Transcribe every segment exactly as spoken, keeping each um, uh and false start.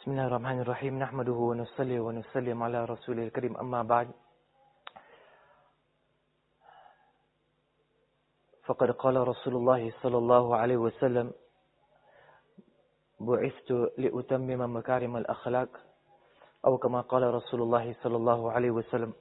بسم الله الرحمن الرحيم نحمده ونصلي ونسلم على رسوله الكريم أما بعد فقد قال رسول الله صلى الله عليه وسلم بعثت لأتمم مكارم الأخلاق أو كما قال رسول الله صلى الله عليه وسلم.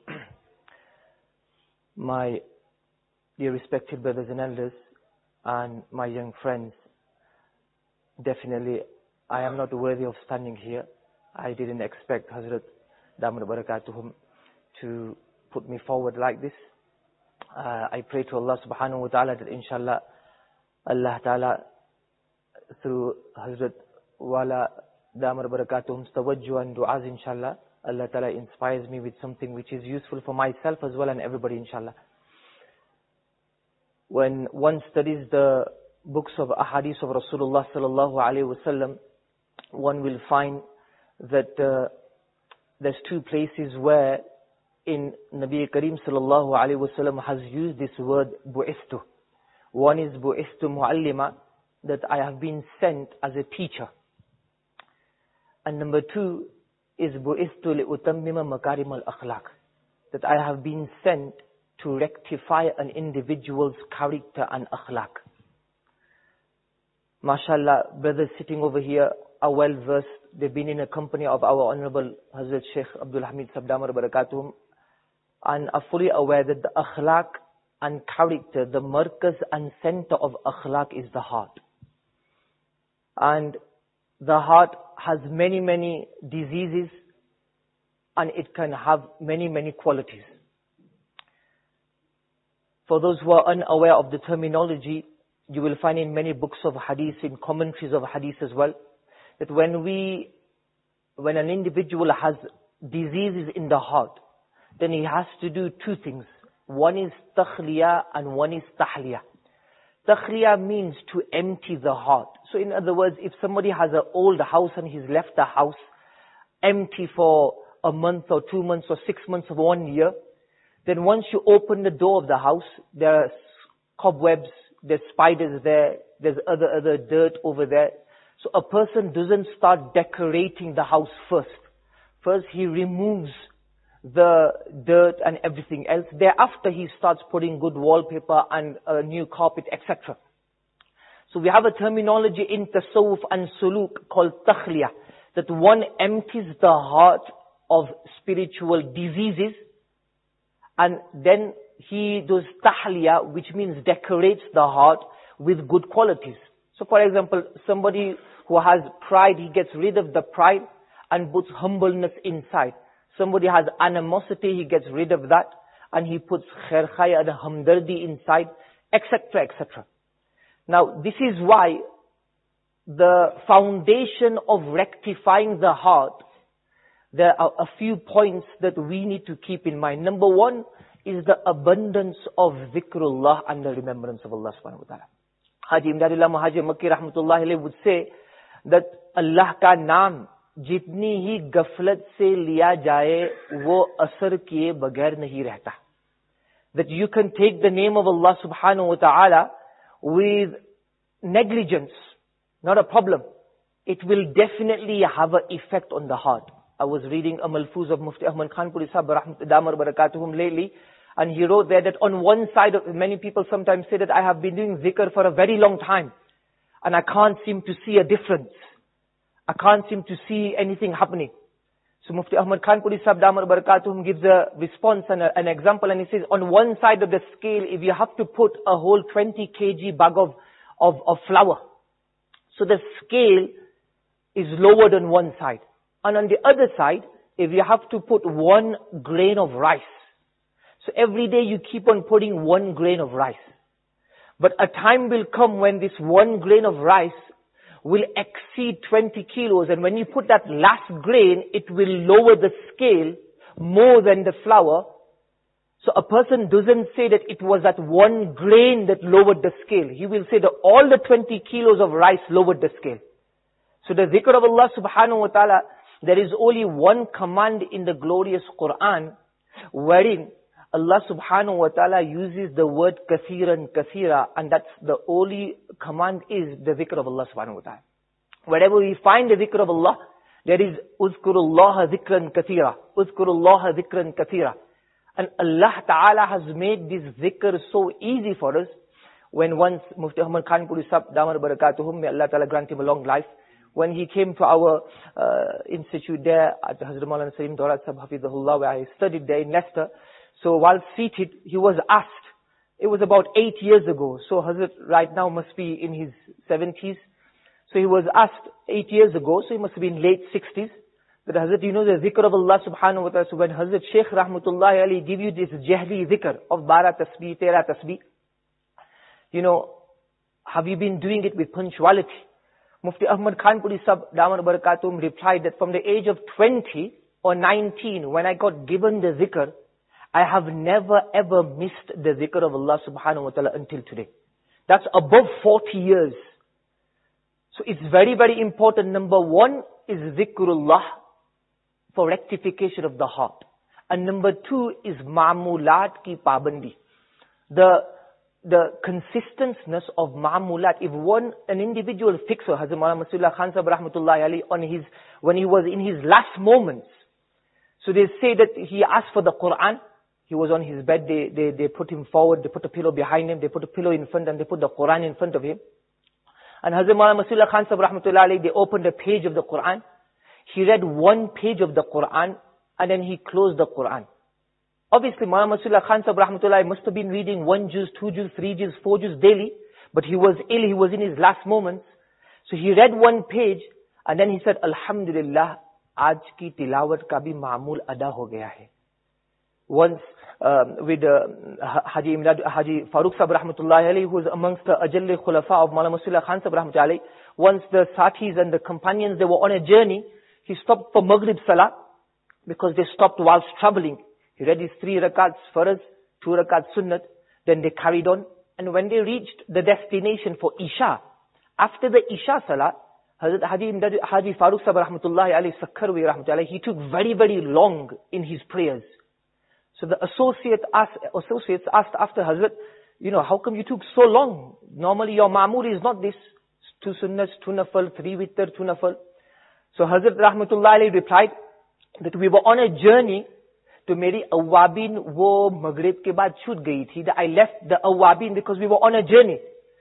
My dear respected brothers and elders and my young friends, definitely I am not worthy of standing here. I didn't expect Hazrat Damat Barakatuhum to put me forward like this. Uh, I pray to Allah subhanahu wa ta'ala that inshallah Allah ta'ala through Hazrat Wala Damat Barakatuhum's tawajjuh and du'as inshallah, Allah ta'ala inspires me with something which is useful for myself as well and everybody inshallah. When one studies the books of ahadith of Rasulullah sallallahu alayhi wasallam, one will find that uh, there's two places where in Nabi Kareem sallallahu alayhi wasallam has used this word bu'istu. One is bu'istu mu'allima, that I have been sent as a teacher. And number two is bu'istu li'utammima makarim al-akhlaq, that I have been sent to rectify an individual's character and akhlaq. MashaAllah, brothers sitting over here are well versed. They've been in a company of our Honorable Hazrat Sheikh Abdul Hamid Sahib Damat Barakatuhum and are fully aware that the akhlaq and character, the markaz and center of akhlaq is the heart. And the heart has many, many diseases and it can have many, many qualities. For those who are unaware of the terminology, you will find in many books of hadith, in commentaries of hadith as well, that when we, when an individual has diseases in the heart, then he has to do two things. One is takhliya and one is tahliya. Takhliya means to empty the heart. So in other words, if somebody has an old house and he's left the house empty for a month or two months or six months or one year, then once you open the door of the house, there are cobwebs, there's spiders there, there's other, other dirt over there. So a person doesn't start decorating the house first. First he removes the dirt and everything else. Thereafter he starts putting good wallpaper and a new carpet, et cetera. So we have a terminology in tasawwuf and suluk called takhliya, that one empties the heart of spiritual diseases and then he does tahliya, which means decorates the heart with good qualities. So for example, somebody who has pride, he gets rid of the pride and puts humbleness inside. Somebody has animosity, he gets rid of that and he puts khair khaya and hamdardi inside, et cetera, et cetera. Now this is why the foundation of rectifying the heart, there are a few points that we need to keep in mind. Number one is the abundance of dhikrullah and the remembrance of Allah subhanahu wa ta'ala. Haji Imdadullah Muhajir Makki rahmatullahi alayhi would say that Allah ka naam jitni hi gaflat se liya jaye, wo asar kiye bagair nahi rehta. That you can take the name of Allah subhanahu wa ta'ala with negligence, not a problem. It will definitely have an effect on the heart. I was reading a malfuz of Mufti Ahmad Khanpuri Sahib Damat Barakatuhum lately, and he wrote there that on one side of, many people sometimes say that I have been doing zikr for a very long time and I can't seem to see a difference. I can't seem to see anything happening. So Mufti Ahmad Khanpuri Sahib Damat Barakatuhum gives a response and a, an example, and he says on one side of the scale, if you have to put a whole twenty kilograms bag of, of, of flour, so the scale is lowered on one side. And on the other side, if you have to put one grain of rice, so every day you keep on putting one grain of rice. But a time will come when this one grain of rice will exceed twenty kilos. And when you put that last grain, it will lower the scale more than the flour. So a person doesn't say that it was that one grain that lowered the scale. He will say that all the twenty kilos of rice lowered the scale. So the dhikr of Allah subhanahu wa ta'ala, there is only one command in the glorious Quran wherein Allah subhanahu wa ta'ala uses the word kathiran kathira, and that's the only command is the dhikr of Allah subhanahu wa ta'ala. Wherever we find the dhikr of Allah, There is Uzkurullaha dhikran kathira. Uzkurullaha dhikran kathira. And Allah Ta'ala has made this dhikr so easy for us. When once Mufti Ahmad Khanpuri Sahib, Damar Barakatuhum, may Allah Ta'ala grant him a long life, when he came to our uh, institute there at Hazrat Maulana Salim Daurat Sahib Hafizahullah, where I studied there in Leicester, so while seated, he was asked, it was about eight years ago, so Hazrat right now must be in his seventies, so he was asked eight years ago, so he must be in late sixties, that Hazrat, you know the zikr of Allah subhanahu wa ta'ala, so when Hazrat Shaykh Rahmatullahi Ali give you this jahli zikr of bara tasbih, tera tasbih, you know, have you been doing it with punctuality? Mufti Ahmad Khanpuri Sahib, Damar Barakatum, replied that from the age of twenty or nineteen, when I got given the zikr, I have never ever missed the zikr of Allah subhanahu wa ta'ala until today. That's above forty years. So it's very, very important. Number one is zikrullah for rectification of the heart. And number two is ma'mulat ki pabandi. The the consistency of ma'mulat. If one, an individual fixer, Hazrat Maulana Masihullah Khan Sahib Rahmatullahi Ali, on his, when he was in his last moments, so they say that he asked for the Quran, he was on his bed, they, they, they put him forward, they put a pillow behind him, they put a pillow in front, and they put the Quran in front of him. And Hazrat Maulana Masihullah Khan Sahib Rahmatullahi Ali, they opened a page of the Quran, he read one page of the Quran, and then he closed the Quran. Obviously, Maulana Masihullah Khan Sahib Rahmatullahi must have been reading one juz, two juz, three juz, four juz daily, but he was ill, he was in his last moments. So he read one page, and then he said, Alhamdulillah, aaj ki tilawat ka bhi ma'mul ada ho gaya hai. Once, um, with uh, Haji Imdad, Haji Farooq Sahib Rahmatullahi Ali, who was amongst the Ajalli Khulafa of Maulana Masihullah Khan Sahib Rahmatullahi Ali, once the Sathis and the companions, they were on a journey, he stopped for Maghrib Salah, because they stopped whilst traveling. He read his three rakats farz, two rakats sunnat, then they carried on. And when they reached the destination for Isha, after the Isha Salah, Hazrat Haji Imdad, Haji Farooq Sahib Rahmatullahi Ali Sakkarwi Rahmatullahi, he took very, very long in his prayers. So the associate asked, associates asked after Hazrat, you know, how come you took so long? Normally your ma'mur is not this, two sunnats, two nafal, three witr, two nafal. So Hazrat Rahmatullahi Ali replied that we were on a journey, to meri awabin wo maghrib ke baad chut gayi thi. I left the awabin because we were on a journey.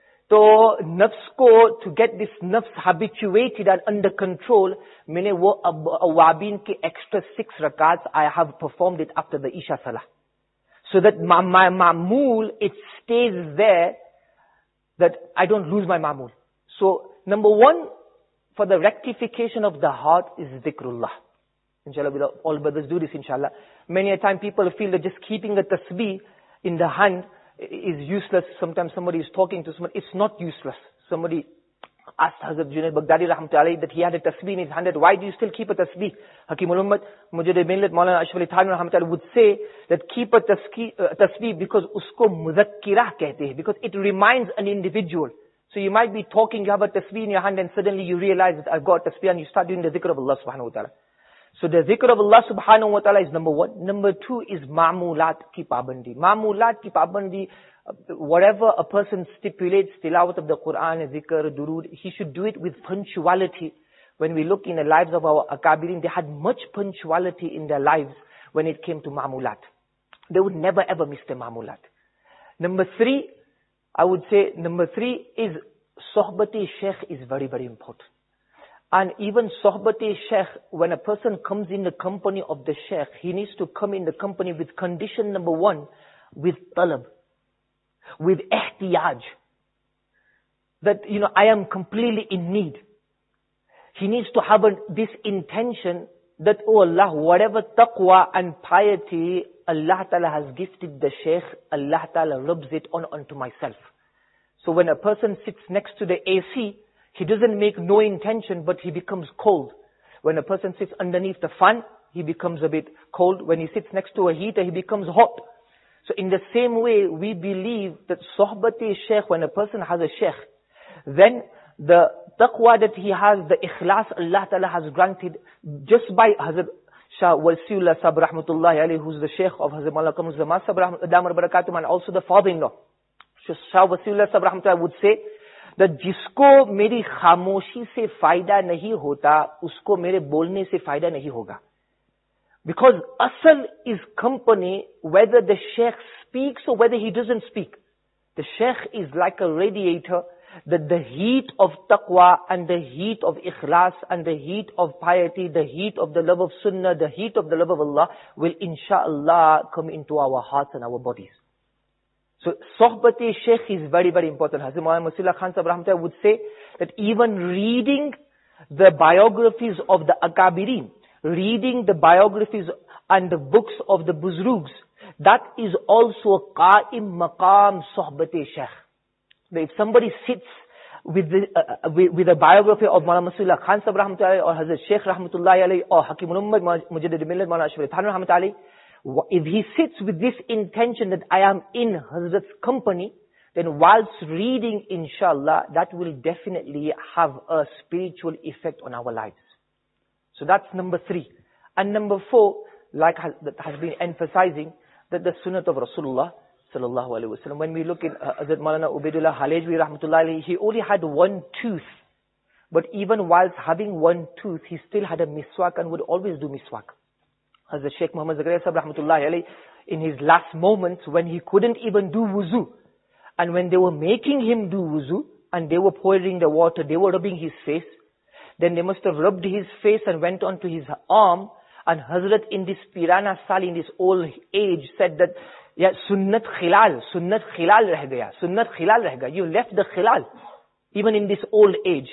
So nafs ko, to get this nafs habituated and under control, maine wo awabin ke extra six rakats, I have performed it after the Isha Salah. So that my, my ma'mul, it stays there, that I don't lose my ma'mul. So number one, for the rectification of the heart is dhikrullah. Inshallah, all brothers do this, inshallah. Many a time people feel that just keeping a tasbih in the hand is useless. Sometimes somebody is talking to somebody. It's not useless. Somebody asked Hazrat Junaid Baghdadi Rahmatullahi that he had a tasbih in his hand. Why do you still keep a tasbih? Hakim ul-Ummat, Mujahid Millat, Maulana Ashraf Ali Thanwi Rahmatullahi would say that keep a tasbih because usko muzakkirah kehte hai, because it reminds an individual. So you might be talking, you have a tasbih in your hand, and suddenly you realize that I've got a tasbih, and you start doing the dhikr of Allah subhanahu wa ta'ala. So the dhikr of Allah subhanahu wa ta'ala is number one. Number two is ma'mulat ki pabandi. Ma'mulat ki pabandi, whatever a person stipulates, tilawat of the Quran, dhikr, durood, he should do it with punctuality. When we look in the lives of our akabirin, they had much punctuality in their lives when it came to ma'mulat. They would never ever miss the ma'mulat. Number three, I would say, number three is sohbati sheikh is very, very important. And even sohbati sheikh, when a person comes in the company of the sheikh, he needs to come in the company with condition number one, with talab, with ihtiyaj. That, you know, I am completely in need. He needs to have a, this intention that, oh Allah, whatever taqwa and piety Allah Ta'ala has gifted the sheikh, Allah Ta'ala rubs it on onto myself. So when a person sits next to the A C, he doesn't make no intention, but he becomes cold. When a person sits underneath the fan, he becomes a bit cold. When he sits next to a heater, he becomes hot. So in the same way, we believe that sohbati sheikh, when a person has a sheikh, then the taqwa that he has, the ikhlas Allah Ta'ala has granted, just by Hazrat Shah Wasiullah Sahib Rahmatullahi alayhi, who's the sheikh of Hazrat Maulana Qamar Zaman Sahib Damar Barakatum, and also the father-in-law. Shah Wasiullah Sahib Rahmatullahi would say, that जिसको मेरी खामोशी से फायदा नहीं होता, उसको मेरे बोलने से फायदा नहीं होगा. Because asal is company whether the sheikh speaks or whether he doesn't speak. The sheikh is like a radiator, that the heat of taqwa and the heat of ikhlas and the heat of piety, the heat of the love of sunnah, the heat of the love of Allah will inshallah come into our hearts and our bodies. So, sohbati sheikh is very, very important. Hazrat Maulana Masih Khan Sahib Rahmatullah would say that even reading the biographies of the Akabirin, reading the biographies and the books of the Buzrugs, that is also a qa'im maqam sohbati sheikh. If somebody sits with, the, uh, with, with a biography of Maulana Masih Khan Sahib Rahmatullah or Hazrat Sheikh Rahmatullahi Alayhi or Hakimul Ummah Mujaddid Millat Maulana Ashraf Ali Thanwi Rahmatullahi Alayhi, if he sits with this intention that I am in Hazrat's company, then whilst reading, inshallah, that will definitely have a spiritual effect on our lives. So that's number three. And number four, like has, that has been emphasizing, that the sunnah of Rasulullah sallallahu alaihi wasallam. When we look in uh, Hazrat Maulana Ubaidullah Halejvi rahmatullahi alayhi, he only had one tooth. But even whilst having one tooth, he still had a miswak and would always do miswak. Hazrat Sheikh Muhammad Zakaria Sahib rahmatullahi alayhi, in his last moments when he couldn't even do wuzu, and when they were making him do wuzu, and they were pouring the water, they were rubbing his face, then they must have rubbed his face and went onto his arm, and Hazrat in this Pirana Sali, in this old age, said that, yeah, sunnat khilal, sunnat khilal reh gaya, sunnat khilal reh gaya. You left the khilal, even in this old age.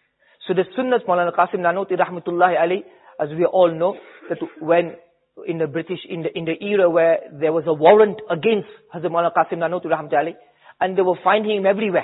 So the sunnat, Maulana Qasim Nanoti rahmatullahi alayhi, as we all know, that when in the British, in the, in the era where there was a warrant against Hazrat Maulana Qasim Nanoti rahmatullahi alayhi, and they were finding him everywhere.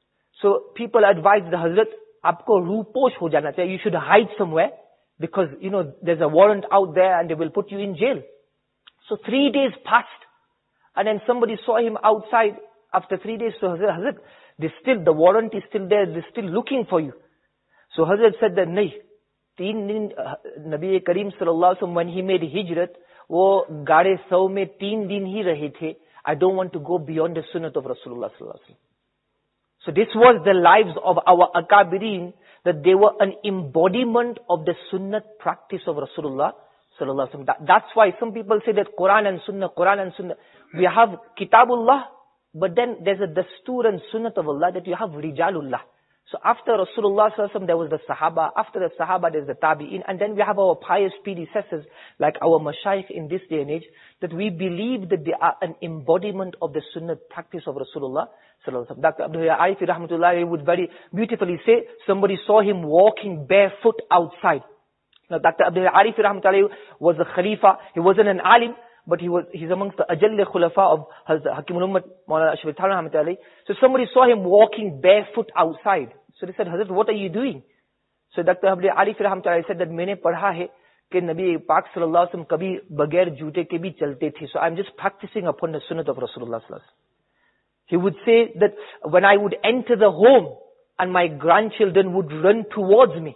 So people advised the Hazrat, aapko ruposh ho jana chahiye, you should hide somewhere, because, you know, there's a warrant out there and they will put you in jail. So three days passed. And then somebody saw him outside after three days. So Hazrat, Hazrat, they still, the warrant is still there. They're still looking for you. So Hazrat said that, nahi, teen din, uh, Nabi Kareem sallallahu alaihi wasallam, when he made hijrat, wo gade saw mein teen din hi rahe the. I don't want to go beyond the sunnah of Rasulullah sallallahu alaihi wasallam. So this was the lives of our Akabirin, that they were an embodiment of the sunnah practice of Rasulullah sallallahu alaihi wasallam. That, that's why some people say that Quran and Sunnah, Quran and Sunnah. We have Kitabullah, but then there's a Dastur and Sunnat of Allah, that you have Rijalullah. So after Rasulullah sallallahu alaihi wasallam, there was the Sahaba. After the Sahaba, there's the Tabi'in. And then we have our pious predecessors, like our Mashaykh in this day and age, that we believe that they are an embodiment of the Sunnah practice of Rasulullah sallallahu alaihi wasallam. Doctor Abdul Arifi rahmatullahi would very beautifully say, somebody saw him walking barefoot outside. Now Doctor Abdul Arifi rahmatullahi was a Khalifa. He wasn't an alim, but he was, he's amongst the Ajalli Khulafa of Hakimul Ummah Maulana Ashraf Ali Thanwi rahmatullahi. So somebody saw him walking barefoot outside. So they said, Hazrat, what are you doing? So Doctor Abdul Arifi rahmatullahi said that मैंने पढ़ा है कि नबी पाक सल्लल्लाहु अलैहि वसल्लम कभी बगैर जूते के भी चलते थे. So I'm just practicing upon the sunnah of Rasulullah sallallahu alaihi wasallam. He would say that when I would enter the home and my grandchildren would run towards me,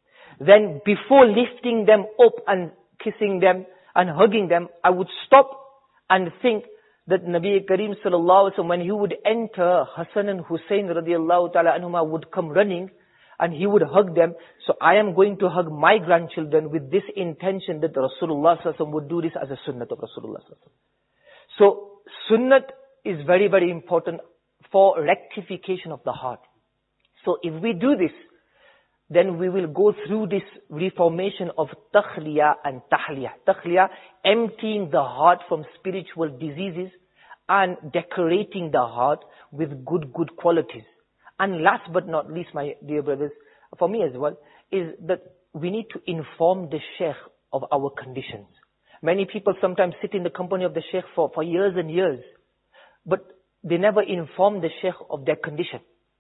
then before lifting them up and kissing them and hugging them, I would stop and think that Nabi Kareem sallallahu alaihi wasallam, when he would enter, Hassan and Hussein radiyallahu ta'ala anhuma would come running and he would hug them. So I am going to hug my grandchildren with this intention that Rasulullah sallallahu alaihi wasallam would do this as a sunnat of Rasulullah sallallahu alaihi wasallam. So sunnat is very, very important for rectification of the heart. So if we do this, then we will go through this reformation of takhliya and tahliya. Takhliya, emptying the heart from spiritual diseases and decorating the heart with good, good qualities. And last but not least, my dear brothers, for me as well, is that we need to inform the sheikh of our conditions. Many people sometimes sit in the company of the sheikh for, for years and years, but they never inform the sheikh of their condition.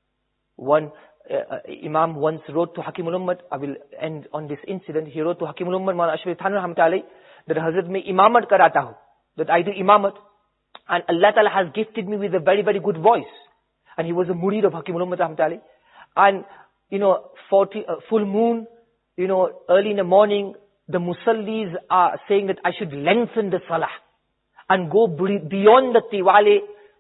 One uh, Imam once wrote to Hakimul Ummah, I will end on this incident, he wrote to Hakimul Ummah, Maulana Ashraf Ali Thanwi rahmatullahi alayhi, that Hazrat mein imamat karata hu, that I do imamat, and Allah Ta'ala has gifted me with a very, very good voice. And he was a murid of Hakimul Ummah rahmatullahi alayhi. And, you know, forty, uh, full moon, you know, early in the morning, the musallis are saying that I should lengthen the salah and go beyond the tiwale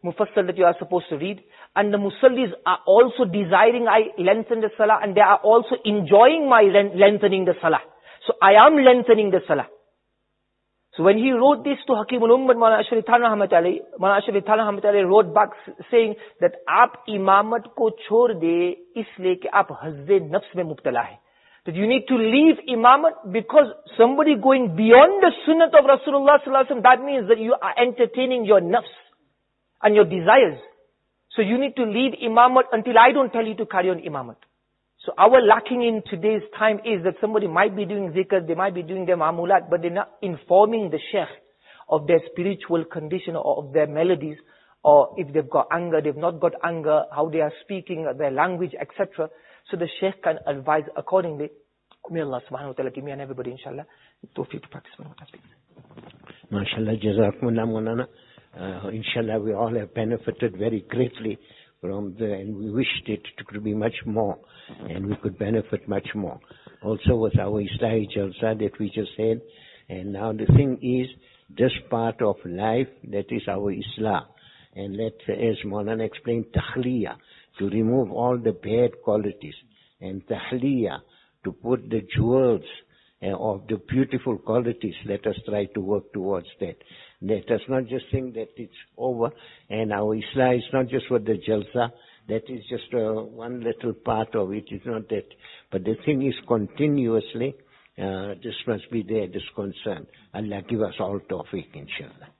mufassal that you are supposed to read. And the musallis are also desiring I lengthen the salah, and they are also enjoying my lengthening the salah. So I am lengthening the salah. So when he wrote this to Hakim al-Ummat, Maulana Ashraf Ali Thanwi Rahmat alayhi, Maulana Ashraf Ali Thanwi Rahmat alayhi wrote back saying that aap imamat ko chhod de isliye ki aap hazze nafs mein mubtala hai. That you need to leave imamat because somebody going beyond the sunnah of Rasulullah sallallahu alaihi wasallam, that means that you are entertaining your nafs and your desires. So you need to leave imamat until I don't tell you to carry on imamat. So our lacking in today's time is that somebody might be doing zikr, they might be doing their ma'amulat, but they're not informing the sheikh of their spiritual condition or of their melodies, or if they've got anger, they've not got anger, how they are speaking, their language, et cetera. So the sheikh can advise accordingly. May Allah subhanahu wa ta'ala give me and everybody, inshallah, tawfiq to practice what I speak. MashaAllah, Jazakumullah Maulana. Uh, inshallah, we all have benefited very greatly from the, and we wished it to be much more, and we could benefit much more. Also with our Islahi Jalsa that we just said, and now the thing is, this part of life, that is our Islah, and let, as Maulana explained, takhliya, to remove all the bad qualities, and tahliya, to put the jewels uh, of the beautiful qualities. Let us try to work towards that. Let us not just think that it's over, and our Islah is not just for the Jalsa, that is just uh, one little part of it, it's not that. But the thing is continuously, uh, this must be there, this concern. Allah give us all tawfiq, inshallah.